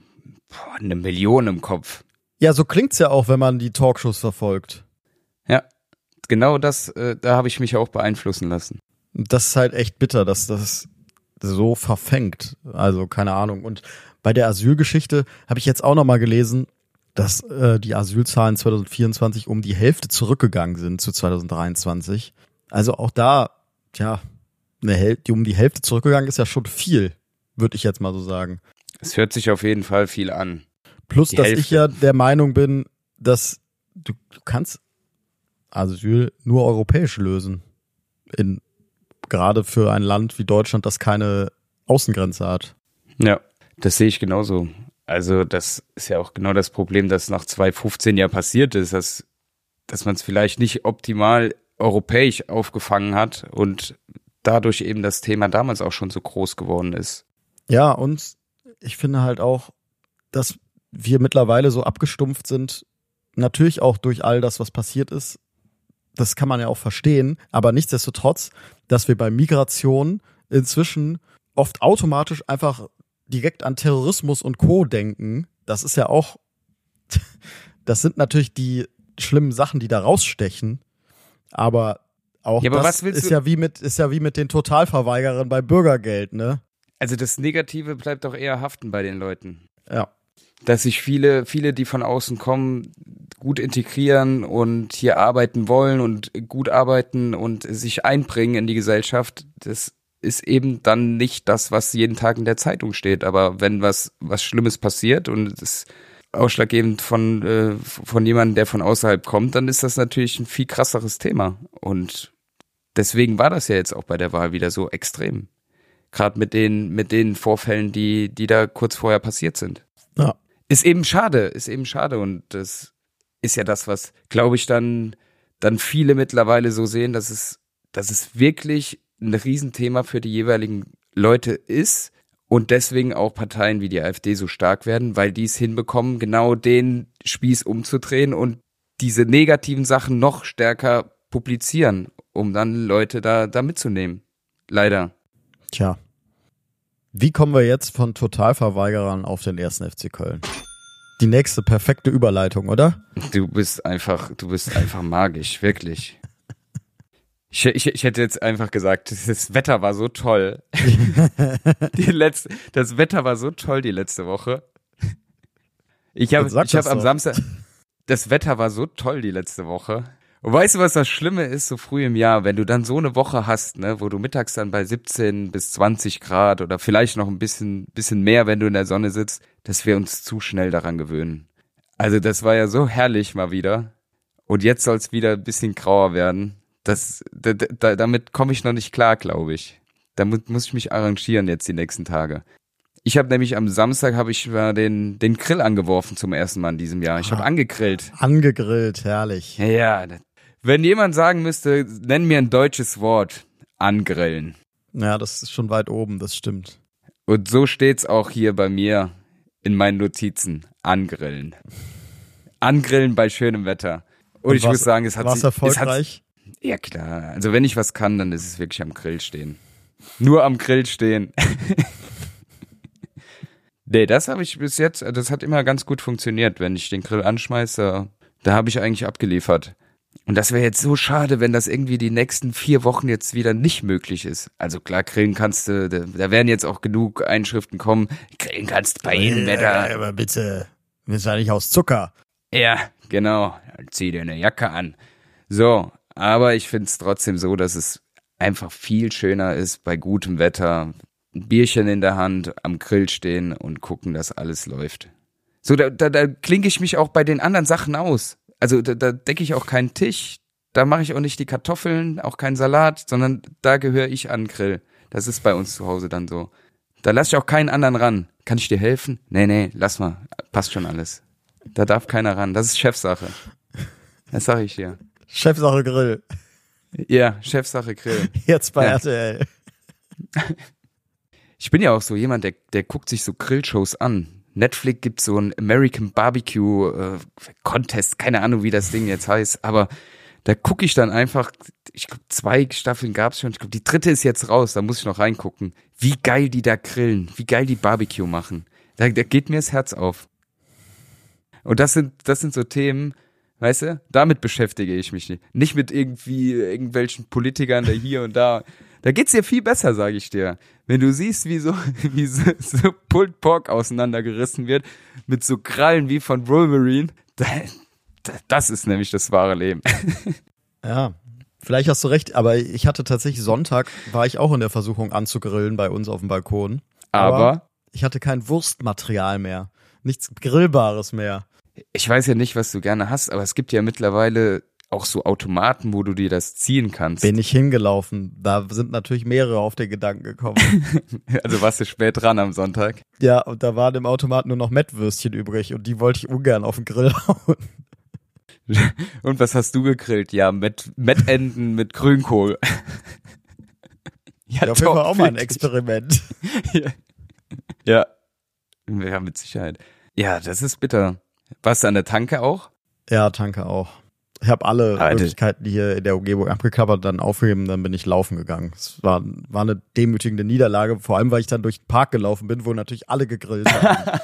1 Million im Kopf. Ja, so klingt's ja auch, wenn man die Talkshows verfolgt. Ja, genau das, da habe ich mich auch beeinflussen lassen. Das ist halt echt bitter, dass das so verfängt. Also keine Ahnung. Und bei der Asylgeschichte habe ich jetzt auch nochmal gelesen, dass die Asylzahlen 2024 um die Hälfte zurückgegangen sind zu 2023. Also auch da, tja, um die Hälfte zurückgegangen ist ja schon viel, würde ich jetzt mal so sagen. Es hört sich auf jeden Fall viel an. Plus, dass ich ja der Meinung bin, dass du kannst Asyl nur europäisch lösen. Gerade für ein Land wie Deutschland, das keine Außengrenze hat. Ja, das sehe ich genauso. Also das ist ja auch genau das Problem, das nach 2015 ja passiert ist, dass man es vielleicht nicht optimal europäisch aufgefangen hat und dadurch eben das Thema damals auch schon so groß geworden ist. Ja, und ich finde halt auch, dass wir mittlerweile so abgestumpft sind, natürlich auch durch all das, was passiert ist. Das kann man ja auch verstehen, aber nichtsdestotrotz, dass wir bei Migration inzwischen oft automatisch einfach direkt an Terrorismus und Co. denken, das ist ja auch, das sind natürlich die schlimmen Sachen, die da rausstechen, aber auch ja, aber das ist ja wie mit den Totalverweigerern bei Bürgergeld, ne? Also das Negative bleibt doch eher haften bei den Leuten. Ja. Dass sich viele, die von außen kommen, gut integrieren und hier arbeiten wollen und gut arbeiten und sich einbringen in die Gesellschaft, das ist eben dann nicht das, was jeden Tag in der Zeitung steht. Aber wenn was Schlimmes passiert und es ist ausschlaggebend von jemandem, der von außerhalb kommt, dann ist das natürlich ein viel krasseres Thema. Und deswegen war das ja jetzt auch bei der Wahl wieder so extrem. Gerade mit den Vorfällen, die da kurz vorher passiert sind. Ja. Ist eben schade. Und das ist ja das, was, glaube ich, dann viele mittlerweile so sehen, dass es wirklich ein Riesenthema für die jeweiligen Leute ist und deswegen auch Parteien wie die AfD so stark werden, weil die es hinbekommen, genau den Spieß umzudrehen und diese negativen Sachen noch stärker publizieren, um dann Leute da mitzunehmen. Leider. Tja. Wie kommen wir jetzt von Totalverweigerern auf den 1. FC Köln? Die nächste perfekte Überleitung, oder? Du bist einfach magisch, wirklich. Ich hätte jetzt einfach gesagt, das Wetter war so toll. Das Wetter war so toll die letzte Woche. Ich hab am Samstag, das Wetter war so toll die letzte Woche. Und weißt du, was das Schlimme ist, so früh im Jahr, wenn du dann so eine Woche hast, ne, wo du mittags dann bei 17 bis 20 Grad oder vielleicht noch ein bisschen mehr, wenn du in der Sonne sitzt, dass wir uns zu schnell daran gewöhnen. Also das war ja so herrlich mal wieder. Und jetzt soll es wieder ein bisschen grauer werden. Damit komme ich noch nicht klar, glaube ich. Damit muss ich mich arrangieren jetzt die nächsten Tage. Ich habe nämlich am Samstag mal den Grill angeworfen zum ersten Mal in diesem Jahr. Ich habe angegrillt. Angegrillt, herrlich. Ja, wenn jemand sagen müsste, nenn mir ein deutsches Wort, angrillen. Ja, das ist schon weit oben, das stimmt. Und so steht's auch hier bei mir in meinen Notizen. Angrillen. Angrillen bei schönem Wetter. Und ich muss sagen, war's erfolgreich? Ja klar, also wenn ich was kann, dann ist es wirklich am Grill stehen. Nur am Grill stehen. Nee, das habe ich bis jetzt, das hat immer ganz gut funktioniert. Wenn ich den Grill anschmeiße, da habe ich eigentlich abgeliefert. Und das wäre jetzt so schade, wenn das irgendwie die nächsten 4 Wochen jetzt wieder nicht möglich ist. Also klar, grillen kannst du, da werden jetzt auch genug Einschriften kommen. Grillen kannst du bei jedem Wetter. Aber bitte, wir sind ja nicht aus Zucker. Ja, genau. Zieh dir eine Jacke an. So, aber ich finde es trotzdem so, dass es einfach viel schöner ist bei gutem Wetter. Ein Bierchen in der Hand, am Grill stehen und gucken, dass alles läuft. So, da klinke ich mich auch bei den anderen Sachen aus. Also da decke ich auch keinen Tisch, da mache ich auch nicht die Kartoffeln, auch keinen Salat, sondern da gehöre ich an den Grill. Das ist bei uns zu Hause dann so. Da lasse ich auch keinen anderen ran. Kann ich dir helfen? Nee, lass mal. Passt schon alles. Da darf keiner ran. Das ist Chefsache. Das sage ich dir. Chefsache Grill. Ja, Chefsache Grill. Jetzt bei RTL. Ich bin ja auch so jemand, der guckt sich so Grillshows an. Netflix gibt so einen American Barbecue Contest, keine Ahnung, wie das Ding jetzt heißt, aber da gucke ich dann einfach, ich glaube 2 Staffeln gab's schon, ich glaube die 3. ist jetzt raus, da muss ich noch reingucken, wie geil die da grillen, wie geil die Barbecue machen. Da geht mir das Herz auf. Und das sind so Themen, weißt du, damit beschäftige ich mich nicht mit irgendwelchen Politikern, der hier und da. Da geht's dir viel besser, sage ich dir. Wenn du siehst, wie so Pulled Pork auseinandergerissen wird, mit so Krallen wie von Wolverine, das ist nämlich das wahre Leben. Ja, vielleicht hast du recht, aber ich hatte tatsächlich Sonntag, war ich auch in der Versuchung anzugrillen bei uns auf dem Balkon. Aber ich hatte kein Wurstmaterial mehr, nichts Grillbares mehr. Ich weiß ja nicht, was du gerne hast, aber es gibt ja mittlerweile auch so Automaten, wo du dir das ziehen kannst. Bin ich hingelaufen. Da sind natürlich mehrere auf den Gedanken gekommen. Also warst du spät dran am Sonntag? Ja, und da waren im Automaten nur noch Mettwürstchen übrig und die wollte ich ungern auf den Grill hauen. Und was hast du gegrillt? Ja, Mettenten mit Grünkohl. Ja, auf jeden Fall auch mal ein Experiment. Ja, mit Sicherheit. Ja, das ist bitter. Warst du an der Tanke auch? Ja, Tanke auch. Ich habe alle Möglichkeiten hier in der Umgebung abgeklappert, dann aufheben, dann bin ich laufen gegangen. Es war eine demütigende Niederlage, vor allem, weil ich dann durch den Park gelaufen bin, wo natürlich alle gegrillt haben.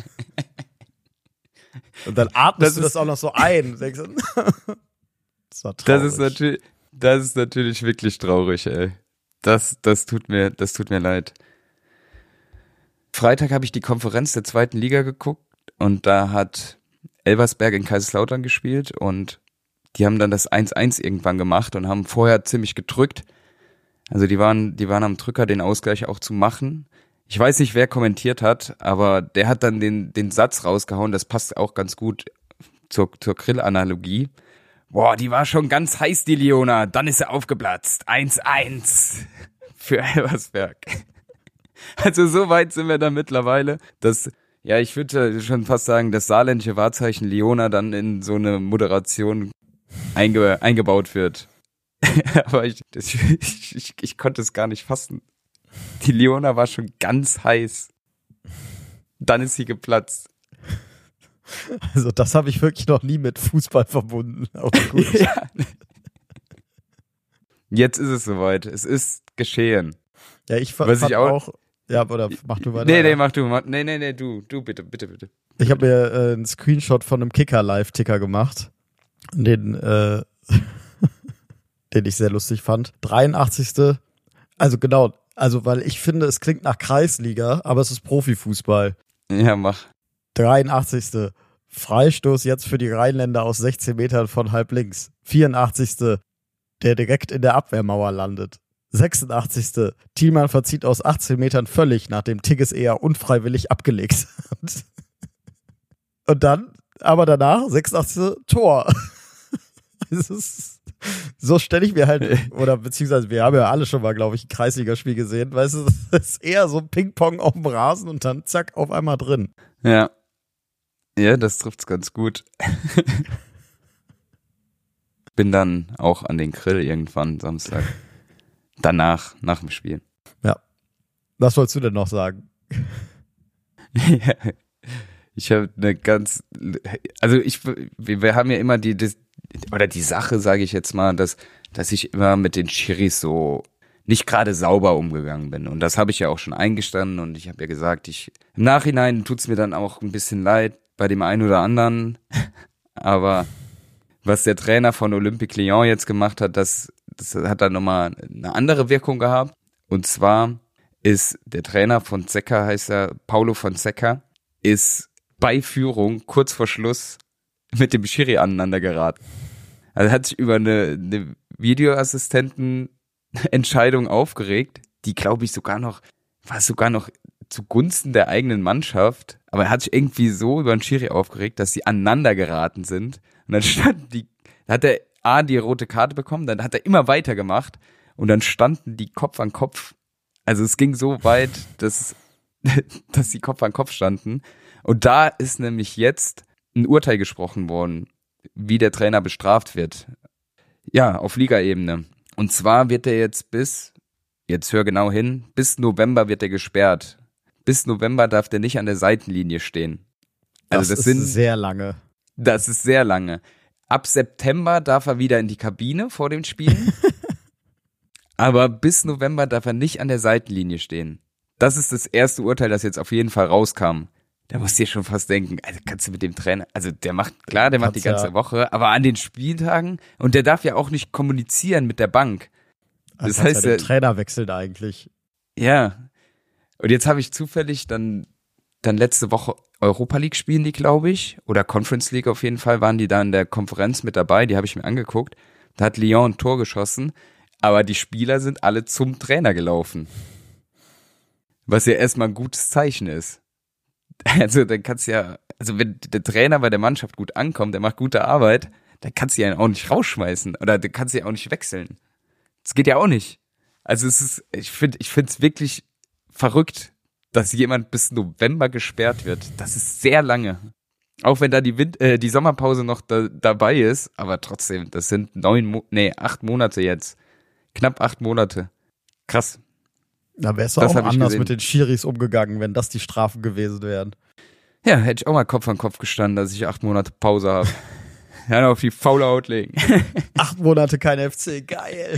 Und dann atmest du das auch noch so ein. Das war traurig. Das ist natürlich wirklich traurig, ey. Das tut mir leid. Freitag habe ich die Konferenz der 2. Liga geguckt und da hat Elversberg in Kaiserslautern gespielt und die haben dann das 1-1 irgendwann gemacht und haben vorher ziemlich gedrückt. Also die waren am Drücker, den Ausgleich auch zu machen. Ich weiß nicht, wer kommentiert hat, aber der hat dann den Satz rausgehauen, das passt auch ganz gut zur Grill-Analogie. Boah, die war schon ganz heiß, die Leona. Dann ist sie aufgeplatzt. 1-1 für Elversberg. Also so weit sind wir da mittlerweile, dass, ja, ich würde schon fast sagen, das saarländische Wahrzeichen Leona dann in so eine Moderation eingebaut wird. Aber ich konnte es gar nicht fassen. Die Leona war schon ganz heiß. Dann ist sie geplatzt. Also das habe ich wirklich noch nie mit Fußball verbunden. Aber gut. Ja. Jetzt ist es soweit. Es ist geschehen. Ja, ich fand auch. Ja, oder mach du weiter. Nee, mach du. Nee, du, bitte. Ich habe mir einen Screenshot von einem Kicker-Live-Ticker gemacht, den ich sehr lustig fand. 83. Weil ich finde, es klingt nach Kreisliga, aber es ist Profifußball. Ja, mach. 83. Freistoß jetzt für die Rheinländer aus 16 Metern von halb links. 84. Der direkt in der Abwehrmauer landet. 86. Thielmann verzieht aus 18 Metern völlig, nachdem Tigges eher unfreiwillig abgelegt hat. Und dann, aber danach, 86. Tor. So stelle ich mir halt, oder beziehungsweise wir haben ja alle schon mal, glaube ich, ein Kreisligaspiel gesehen, weißt du, das ist eher so ein Ping-Pong auf dem Rasen und dann zack, auf einmal drin. Ja. Ja, das trifft's ganz gut. Bin dann auch an den Grill irgendwann Samstag. Danach, nach dem Spiel. Ja. Was wolltest du denn noch sagen? Ja, ich habe eine ganz, also wir haben ja immer oder die Sache, sage ich jetzt mal, dass ich immer mit den Schiris so nicht gerade sauber umgegangen bin. Und das habe ich ja auch schon eingestanden und ich habe ja gesagt, im Nachhinein tut's mir dann auch ein bisschen leid bei dem einen oder anderen. Aber was der Trainer von Olympique Lyon jetzt gemacht hat, das hat dann nochmal eine andere Wirkung gehabt. Und zwar ist der Trainer von Fonseca, heißt er, Paulo Fonseca, ist bei Führung kurz vor Schluss mit dem Schiri aneinander geraten. Also hat sich über eine Videoassistentenentscheidung aufgeregt, die glaube ich war sogar noch zugunsten der eigenen Mannschaft, aber er hat sich irgendwie so über den Schiri aufgeregt, dass sie aneinander geraten sind. Und dann hat er die rote Karte bekommen, dann hat er immer weitergemacht und dann standen die Kopf an Kopf. Also es ging so weit, dass sie Kopf an Kopf standen. Und da ist nämlich jetzt ein Urteil gesprochen worden, wie der Trainer bestraft wird. Ja, auf Ligaebene. Und zwar wird er jetzt jetzt hör genau hin, bis November wird er gesperrt. Bis November darf der nicht an der Seitenlinie stehen. Also das ist sehr lange. Das ist sehr lange. Ab September darf er wieder in die Kabine vor dem Spielen. Aber bis November darf er nicht an der Seitenlinie stehen. Das ist das erste Urteil, das jetzt auf jeden Fall rauskam. Da musst du dir schon fast denken, also kannst du mit dem Trainer, also der macht die ganze Woche, aber an den Spieltagen, und der darf ja auch nicht kommunizieren mit der Bank. Das heißt, der Trainer wechselt eigentlich. Ja. Und jetzt habe ich zufällig dann letzte Woche Europa League spielen die, glaube ich, oder Conference League auf jeden Fall, waren die da in der Konferenz mit dabei, die habe ich mir angeguckt. Da hat Lyon ein Tor geschossen, aber die Spieler sind alle zum Trainer gelaufen. Was ja erstmal ein gutes Zeichen ist. Also dann kannst du ja, also wenn der Trainer bei der Mannschaft gut ankommt, der macht gute Arbeit, dann kannst du ihn auch nicht rausschmeißen oder du kannst ihn auch nicht wechseln. Das geht ja auch nicht. Also ich finde es wirklich verrückt, dass jemand bis November gesperrt wird. Das ist sehr lange. Auch wenn da die Sommerpause noch dabei ist, aber trotzdem, das sind 8 Monate jetzt. Knapp 8 Monate. Krass. Da wärst du auch anders mit den Schiris umgegangen, wenn das die Strafen gewesen wären. Ja, hätte ich auch mal Kopf an Kopf gestanden, dass ich 8 Monate Pause habe. Ja, auf die faule Haut legen. 8 Monate kein FC, geil.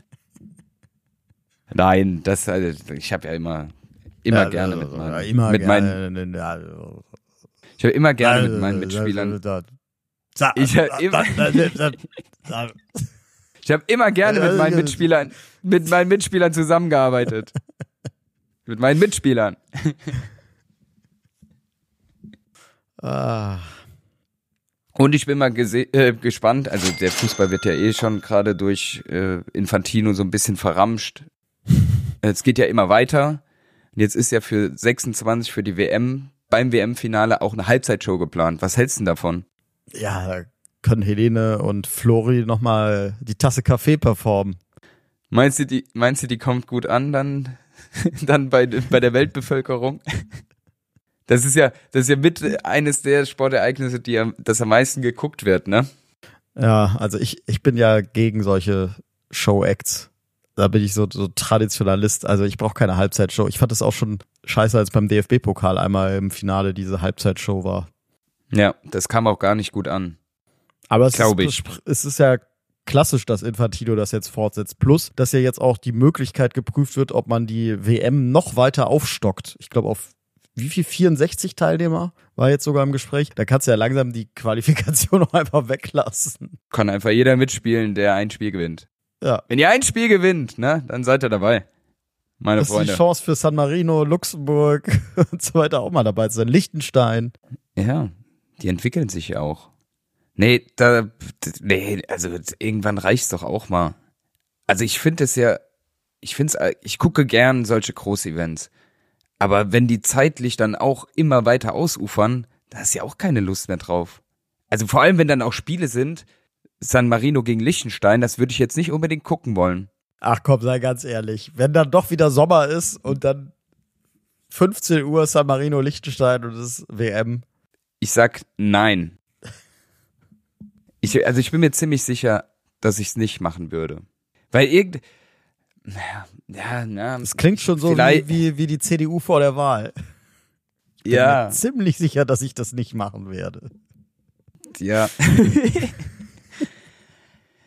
Nein, ich habe ja immer gerne mit meinen Ich habe immer gerne mit meinen Mitspielern. Ich habe immer gerne mit meinen Mitspielern zusammengearbeitet. Mit meinen Mitspielern. Und ich bin mal gespannt, also der Fußball wird ja eh schon gerade durch Infantino so ein bisschen verramscht. Es geht ja immer weiter. Und jetzt ist ja für 26 für die WM, beim WM-Finale auch eine Halbzeitshow geplant. Was hältst du denn davon? Ja, da können Helene und Flori nochmal die Tasse Kaffee performen. Meinst du, die kommt gut an dann bei der Weltbevölkerung? Das ist ja mit eines der Sportereignisse, das am meisten geguckt wird, ne? Ja, also ich bin ja gegen solche Show-Acts. Da bin ich so Traditionalist. Also ich brauche keine Halbzeitshow. Ich fand das auch schon scheiße, als beim DFB-Pokal einmal im Finale diese Halbzeitshow war. Ja, das kam auch gar nicht gut an. Aber es ist ja klassisch, dass Infantino das jetzt fortsetzt. Plus, dass ja jetzt auch die Möglichkeit geprüft wird, ob man die WM noch weiter aufstockt. Ich glaube, auf wie viel? 64 Teilnehmer war jetzt sogar im Gespräch. Da kannst du ja langsam die Qualifikation noch einfach weglassen. Kann einfach jeder mitspielen, der ein Spiel gewinnt. Ja. Wenn ihr ein Spiel gewinnt, ne, dann seid ihr dabei. Meine Freunde. Das ist die Chance für San Marino, Luxemburg und so weiter auch mal dabei zu sein. Liechtenstein. Ja, die entwickeln sich ja auch. Nee, also irgendwann reicht's doch auch mal. Also ich gucke gern solche Groß-Events. Aber wenn die zeitlich dann auch immer weiter ausufern, da ist ja auch keine Lust mehr drauf. Also vor allem, wenn dann auch Spiele sind, San Marino gegen Liechtenstein, das würde ich jetzt nicht unbedingt gucken wollen. Ach komm, sei ganz ehrlich. Wenn dann doch wieder Sommer ist und dann 15 Uhr San Marino, Liechtenstein und das ist WM. Ich sag nein. Ich bin mir ziemlich sicher, dass ich es nicht machen würde. Weil es klingt schon so wie die CDU vor der Wahl. Ich bin mir ziemlich sicher, dass ich das nicht machen werde. Ja.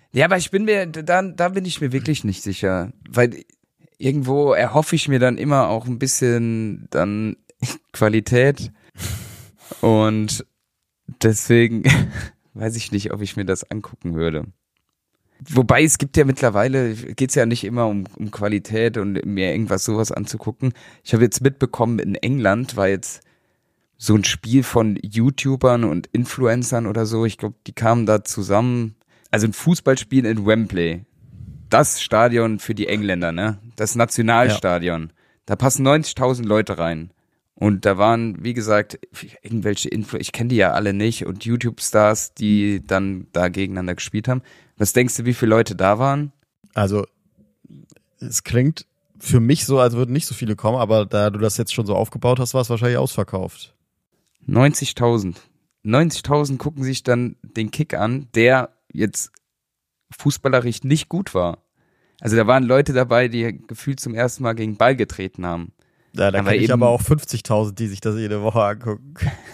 Ja, aber da bin ich mir wirklich nicht sicher, weil irgendwo erhoffe ich mir dann immer auch ein bisschen dann Qualität und deswegen weiß ich nicht, ob ich mir das angucken würde. Wobei es gibt ja mittlerweile, geht's ja nicht immer um Qualität und mir irgendwas sowas anzugucken. Ich habe jetzt mitbekommen, in England war jetzt so ein Spiel von YouTubern und Influencern oder so. Ich glaube, die kamen da zusammen. Also ein Fußballspiel in Wembley. Das Stadion für die Engländer, ne? Das Nationalstadion. Ja. Da passen 90.000 Leute rein. Und da waren, wie gesagt, irgendwelche ich kenne die ja alle nicht und YouTube-Stars, die dann da gegeneinander gespielt haben. Was denkst du, wie viele Leute da waren? Also, es klingt für mich so, als würden nicht so viele kommen, aber da du das jetzt schon so aufgebaut hast, war es wahrscheinlich ausverkauft. 90.000. 90.000 gucken sich dann den Kick an, der jetzt fußballerisch nicht gut war. Also da waren Leute dabei, die gefühlt zum ersten Mal gegen Ball getreten haben. Ja, da kenne ich aber auch 50.000, die sich das jede Woche angucken.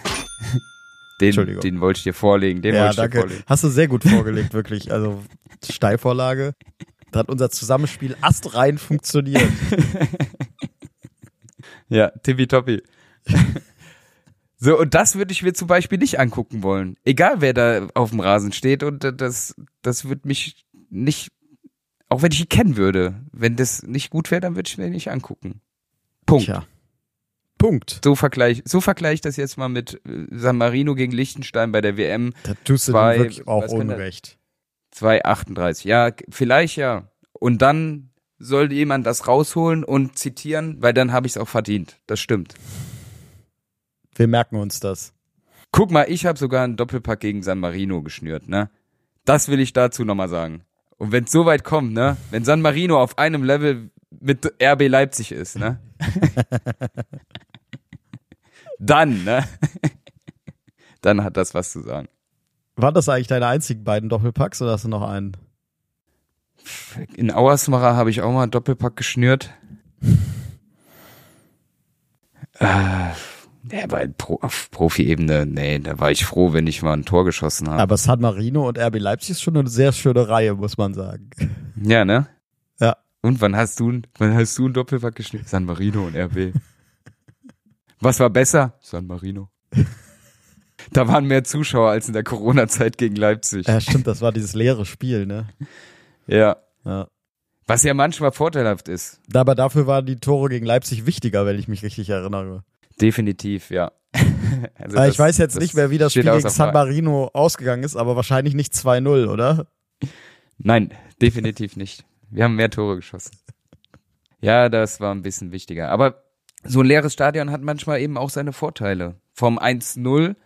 Den wollte ich dir vorlegen. Danke. Hast du sehr gut vorgelegt, wirklich. Also Steilvorlage. Da hat unser Zusammenspiel astrein funktioniert. Ja, tippitoppi. So, und das würde ich mir zum Beispiel nicht angucken wollen. Egal, wer da auf dem Rasen steht. Und das würde mich nicht, auch wenn ich ihn kennen würde, wenn das nicht gut wäre, dann würde ich mir nicht angucken. Punkt. Tja. Punkt. So vergleich ich das jetzt mal mit San Marino gegen Liechtenstein bei der WM. Da tust du dir wirklich auch Unrecht. 2,38. Ja, vielleicht ja. Und dann soll jemand das rausholen und zitieren, weil dann habe ich es auch verdient. Das stimmt. Wir merken uns das. Guck mal, ich habe sogar einen Doppelpack gegen San Marino geschnürt, ne? Das will ich dazu nochmal sagen. Und wenn es so weit kommt, ne? Wenn San Marino auf einem Level mit RB Leipzig ist, ne? Dann, ne? Dann hat das was zu sagen. Waren das eigentlich deine einzigen beiden Doppelpacks oder hast du noch einen? In Auersmacher habe ich auch mal einen Doppelpack geschnürt. Aber auf Profi-Ebene, nee, da war ich froh, wenn ich mal ein Tor geschossen habe. Aber San Marino und RB Leipzig ist schon eine sehr schöne Reihe, muss man sagen. Ja, ne? Ja. Und wann hast du einen Doppelpack geschnitten? San Marino und RB. Was war besser? San Marino. Da waren mehr Zuschauer als in der Corona-Zeit gegen Leipzig. Ja, stimmt, das war dieses leere Spiel, ne? Ja. Ja. Was ja manchmal vorteilhaft ist. Aber dafür waren die Tore gegen Leipzig wichtiger, wenn ich mich richtig erinnere. Definitiv, ja. Also ich weiß jetzt nicht mehr, wie das Spiel gegen San Marino ausgegangen ist, aber wahrscheinlich nicht 2-0, oder? Nein, definitiv nicht. Wir haben mehr Tore geschossen. Ja, das war ein bisschen wichtiger. Aber so ein leeres Stadion hat manchmal eben auch seine Vorteile. Vom 1-0,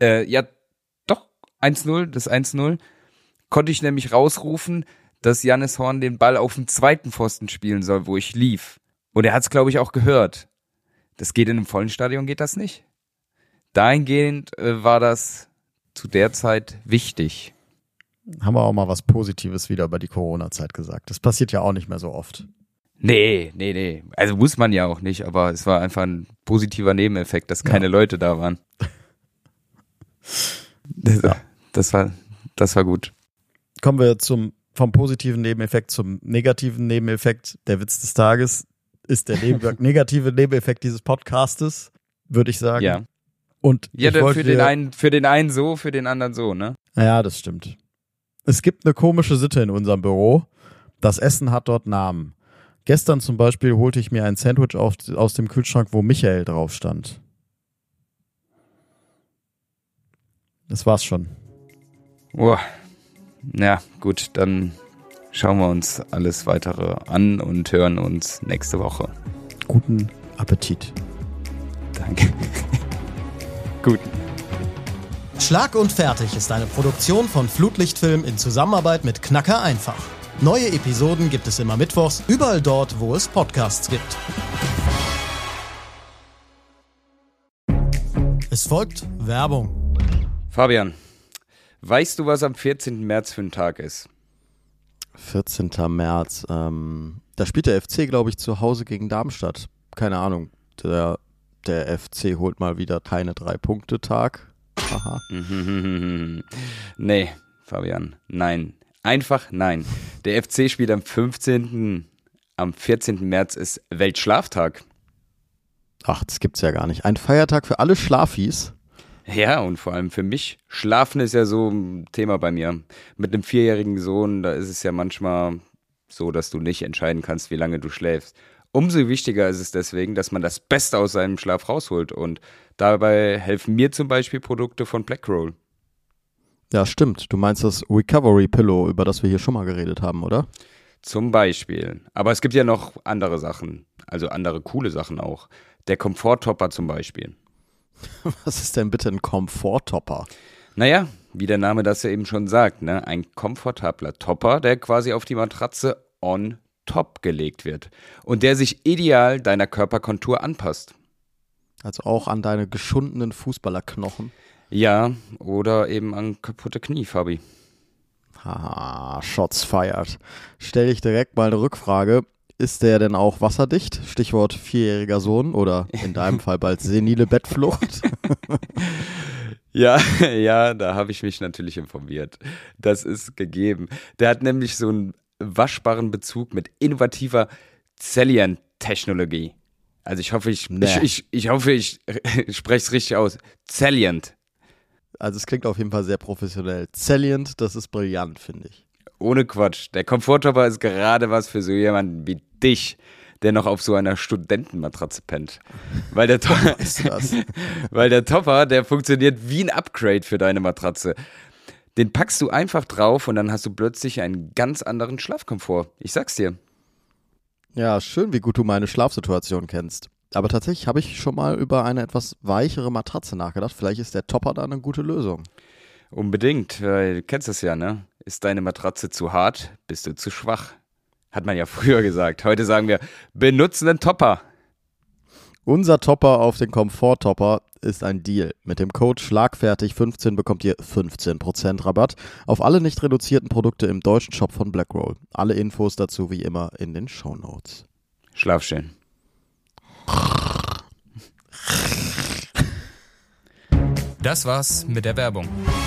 1-0, das 1-0, konnte ich nämlich rausrufen, dass Jannis Horn den Ball auf den zweiten Pfosten spielen soll, wo ich lief. Und er hat es, glaube ich, auch gehört. Das geht in einem vollen Stadion, geht das nicht. Dahingehend war das zu der Zeit wichtig. Haben wir auch mal was Positives wieder über die Corona-Zeit gesagt. Das passiert ja auch nicht mehr so oft. Nee. Also muss man ja auch nicht, aber es war einfach ein positiver Nebeneffekt, dass keine Leute da waren. Das war gut. Kommen wir vom positiven Nebeneffekt zum negativen Nebeneffekt. Der Witz des Tages ist der negative Nebeneffekt dieses Podcastes, würde ich sagen. Ja. Und ja, für den einen so, für den anderen so, ne? Ja, das stimmt. Es gibt eine komische Sitte in unserem Büro. Das Essen hat dort Namen. Gestern zum Beispiel holte ich mir ein Sandwich aus dem Kühlschrank, wo Michael drauf stand. Das war's schon. Oh. Ja, gut, dann schauen wir uns alles weitere an und hören uns nächste Woche. Guten Appetit. Danke. Gut. Schlag und Fertig ist eine Produktion von Flutlichtfilm in Zusammenarbeit mit Knacker einfach. Neue Episoden gibt es immer mittwochs, überall dort, wo es Podcasts gibt. Es folgt Werbung. Fabian, weißt du, was am 14. März für ein Tag ist? 14. März. Da spielt der FC, glaube ich, zu Hause gegen Darmstadt. Keine Ahnung. Der FC holt mal wieder keine 3-Punkte-Tag. Aha. Nee, Fabian, nein. Einfach nein. Der FC spielt am 14. März ist Weltschlaftag. Ach, das gibt's ja gar nicht. Ein Feiertag für alle Schlafis. Ja, und vor allem für mich. Schlafen ist ja so ein Thema bei mir. Mit einem 4-jährigen Sohn, da ist es ja manchmal so, dass du nicht entscheiden kannst, wie lange du schläfst. Umso wichtiger ist es deswegen, dass man das Beste aus seinem Schlaf rausholt. Und dabei helfen mir zum Beispiel Produkte von Blackroll. Ja, stimmt. Du meinst das Recovery Pillow, über das wir hier schon mal geredet haben, oder? Zum Beispiel. Aber es gibt ja noch andere Sachen. Also andere coole Sachen auch. Der Komforttopper zum Beispiel. Was ist denn bitte ein Komforttopper? Naja, wie der Name das ja eben schon sagt, ne? Ein komfortabler Topper, der quasi auf die Matratze on top gelegt wird und der sich ideal deiner Körperkontur anpasst. Also auch an deine geschundenen Fußballerknochen? Ja, oder eben an kaputte Knie, Fabi. Haha, Shots fired. Stell ich direkt mal eine Rückfrage. Ist der denn auch wasserdicht? Stichwort 4-jähriger Sohn oder in deinem Fall bald senile Bettflucht? Ja, da habe ich mich natürlich informiert. Das ist gegeben. Der hat nämlich so einen waschbaren Bezug mit innovativer Zellient-Technologie. Also ich hoffe, ich spreche es richtig aus. Zellient. Also es klingt auf jeden Fall sehr professionell. Zellient, das ist brillant, finde ich. Ohne Quatsch. Der Komforttopper ist gerade was für so jemanden wie dich, der noch auf so einer Studentenmatratze pennt. Weil der Topper, der funktioniert wie ein Upgrade für deine Matratze. Den packst du einfach drauf und dann hast du plötzlich einen ganz anderen Schlafkomfort. Ich sag's dir. Ja, schön, wie gut du meine Schlafsituation kennst. Aber tatsächlich habe ich schon mal über eine etwas weichere Matratze nachgedacht. Vielleicht ist der Topper da eine gute Lösung. Unbedingt, weil du kennst es ja, ne? Ist deine Matratze zu hart, bist du zu schwach. Hat man ja früher gesagt. Heute sagen wir, benutze einen Topper. Unser Topper auf den Komfort-Topper ist ein Deal. Mit dem Code Schlagfertig15 bekommt ihr 15% Rabatt auf alle nicht reduzierten Produkte im deutschen Shop von Blackroll. Alle Infos dazu wie immer in den Shownotes. Schlaf schön. Das war's mit der Werbung.